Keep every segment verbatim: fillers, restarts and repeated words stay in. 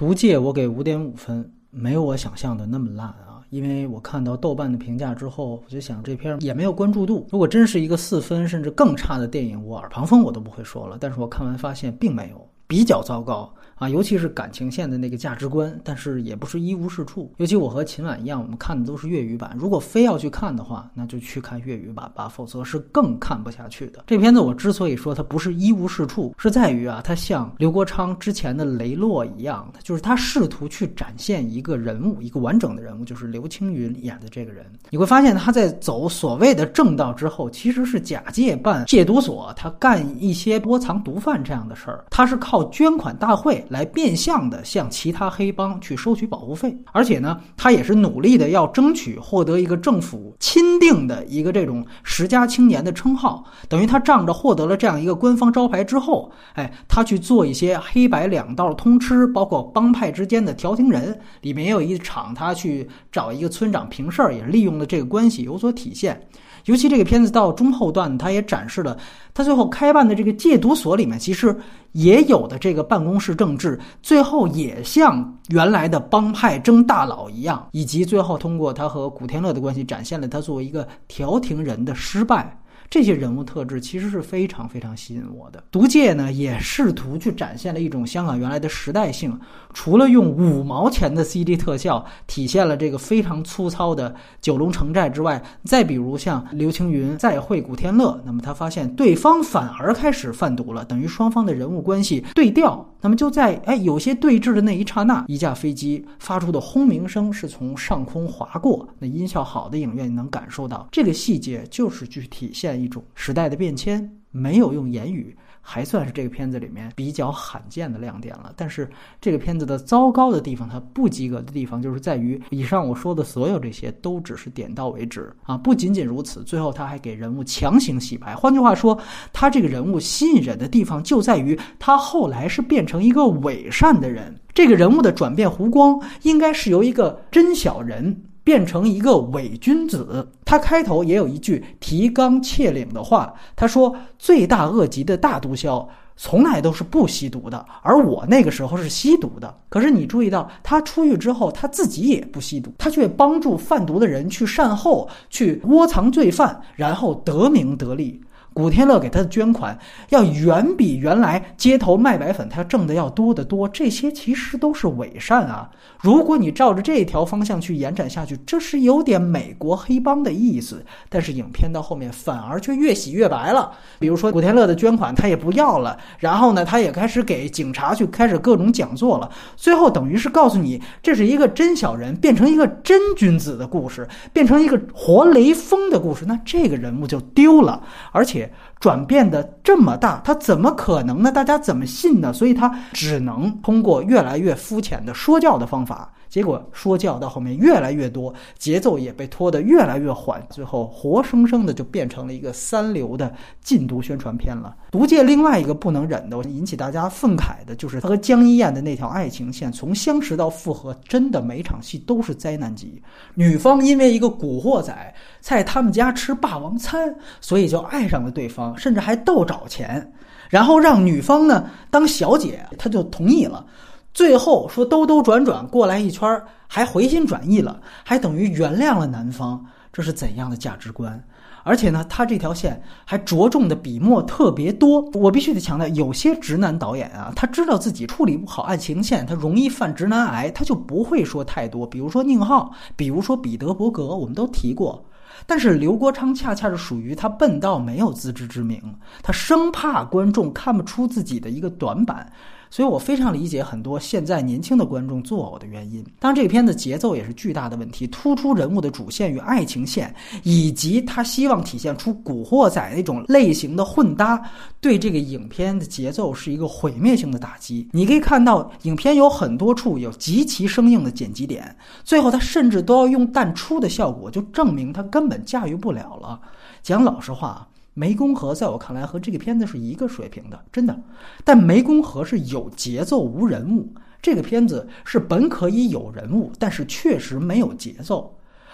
毒戒我给五点五分，没有我想象的那么烂啊。因为我看到豆瓣的评价之后，我就想这片也没有关注度。如果真是一个四分甚至更差的电影，我耳旁风我都不会说了。但是我看完发现并没有，比较糟糕啊，尤其是感情线的那个价值观，但是也不是一无是处。尤其我和秦晚一样，我们看的都是粤语版，如果非要去看的话，那就去看粤语版吧，否则是更看不下去的。这片子我之所以说它不是一无是处，是在于啊，它像刘国昌之前的雷洛一样，就是他试图去展现一个人物，一个完整的人物，就是刘青云演的这个人。你会发现他在走所谓的正道之后，其实是假借办戒毒所，他干一些窝藏毒贩这样的事儿，他是靠捐款大会来变相的向其他黑帮去收取保护费，而且呢，他也是努力的要争取获得一个政府钦定的一个这种十佳青年的称号，等于他仗着获得了这样一个官方招牌之后，哎，他去做一些黑白两道通吃，包括帮派之间的调停人，里面也有一场他去找一个村长平事儿，也利用了这个关系有所体现。尤其这个片子到中后段，他也展示了他最后开办的这个戒毒所里面其实也有的这个办公室政治，最后也像原来的帮派争大佬一样，以及最后通过他和古天乐的关系展现了他作为一个调停人的失败。这些人物特质其实是非常非常吸引我的。毒戒呢也试图去展现了一种香港原来的时代性，除了用五毛钱的 C D 特效体现了这个非常粗糙的九龙城寨之外，再比如像刘青云再会古天乐，那么他发现对方反而开始贩毒了，等于双方的人物关系对调。那么就在哎有些对峙的那一刹那，一架飞机发出的轰鸣声是从上空划过，那音效好的影院你能感受到这个细节，就是去体现一种时代的变迁，没有用言语，还算是这个片子里面比较罕见的亮点了。但是这个片子的糟糕的地方，它不及格的地方就是在于以上我说的所有这些都只是点到为止啊！不仅仅如此，最后他还给人物强行洗白。换句话说，他这个人物吸引人的地方就在于他后来是变成一个伪善的人。这个人物的转变弧光应该是由一个真小人变成一个伪君子。他开头也有一句提纲挈领的话，他说罪大恶极的大毒枭从来都是不吸毒的，而我那个时候是吸毒的。可是你注意到他出狱之后他自己也不吸毒，他却帮助贩毒的人去善后，去窝藏罪犯，然后得名得利。古天乐给他的捐款要远比原来街头卖白粉他挣的要多得多，这些其实都是伪善啊。如果你照着这条方向去延展下去，这是有点美国黑帮的意思，但是影片到后面反而却越洗越白了。比如说古天乐的捐款他也不要了，然后呢他也开始给警察去开始各种讲座了，最后等于是告诉你这是一个真小人变成一个真君子的故事，变成一个活雷锋的故事，那这个人物就丢了，而且转变的这么大，他怎么可能呢？大家怎么信呢？所以他只能通过越来越肤浅的说教的方法，结果说教到后面越来越多，节奏也被拖得越来越缓，最后活生生的就变成了一个三流的禁毒宣传片了。毒戒另外一个不能忍的，引起大家愤慨的就是他和江一燕的那条爱情线，从相识到复合，真的每场戏都是灾难级。女方因为一个古惑仔在他们家吃霸王餐，所以就爱上了对方，甚至还斗找钱，然后让女方呢当小姐，他就同意了。最后说兜兜转转过来一圈，还回心转意了，还等于原谅了男方，这是怎样的价值观？而且呢，他这条线还着重的笔墨特别多。我必须得强调，有些直男导演啊，他知道自己处理不好爱情线，他容易犯直男癌，他就不会说太多。比如说宁浩，比如说彼得伯格，我们都提过。但是刘国昌恰恰是属于他笨到没有自知之明，他生怕观众看不出自己的一个短板。所以我非常理解很多现在年轻的观众作呕的原因。当然这个片子节奏也是巨大的问题，突出人物的主线与爱情线，以及他希望体现出古惑仔那种类型的混搭，对这个影片的节奏是一个毁灭性的打击。你可以看到影片有很多处有极其生硬的剪辑点，最后他甚至都要用淡出的效果，就证明他根本驾驭不了了。讲老实话，湄公河在我看来和这个片子是一个水平的，真的。但湄公河是有节奏无人物，这个片子是本可以有人物，但是确实没有节奏。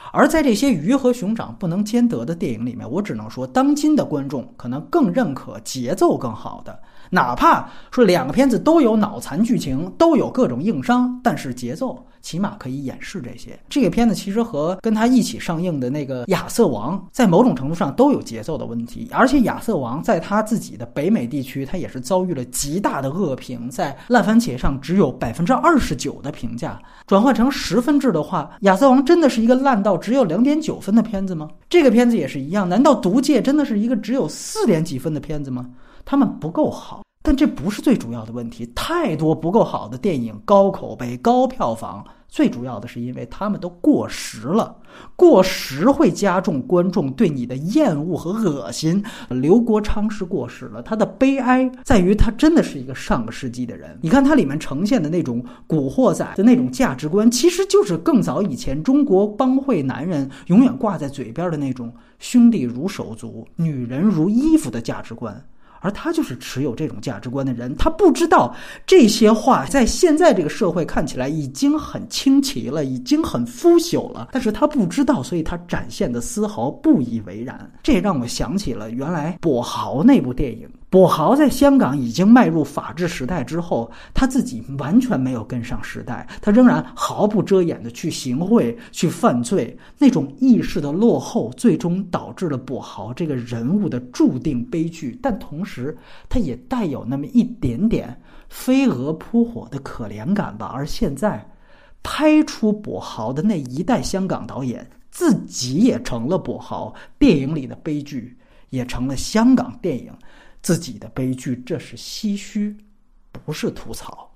而在这些鱼和熊掌不能兼得的电影里面，我只能说当今的观众可能更认可节奏更好的，哪怕说两个片子都有脑残剧情，都有各种硬伤，但是节奏起码可以掩饰这些。这个片子其实和跟他一起上映的那个亚瑟王在某种程度上都有节奏的问题，而且亚瑟王在他自己的北美地区他也是遭遇了极大的恶评，在烂番茄上只有 百分之二十九 的评价，转换成十分制的话，亚瑟王真的是一个烂到只有 零点九 分的片子吗？这个片子也是一样，难道毒戒真的是一个只有四点几分的片子吗？他们不够好，但这不是最主要的问题。太多不够好的电影，高口碑高票房，最主要的是因为他们都过时了。过时会加重观众对你的厌恶和恶心。刘国昌是过时了，他的悲哀在于他真的是一个上个世纪的人。你看他里面呈现的那种古惑仔的那种价值观，其实就是更早以前中国帮会男人永远挂在嘴边的那种兄弟如手足，女人如衣服的价值观。而他就是持有这种价值观的人，他不知道这些话在现在这个社会看起来已经很清奇了，已经很腐朽了，但是他不知道，所以他展现的丝毫不以为然。这也让我想起了原来跛豪那部电影。跛豪在香港已经迈入法治时代之后，他自己完全没有跟上时代，他仍然毫不遮掩的去行贿去犯罪，那种意识的落后最终导致了跛豪这个人物的注定悲剧，但同时他也带有那么一点点飞蛾扑火的可怜感吧。而现在拍出跛豪的那一代香港导演自己也成了跛豪，电影里的悲剧也成了香港电影自己的悲剧，这是唏嘘，不是吐槽。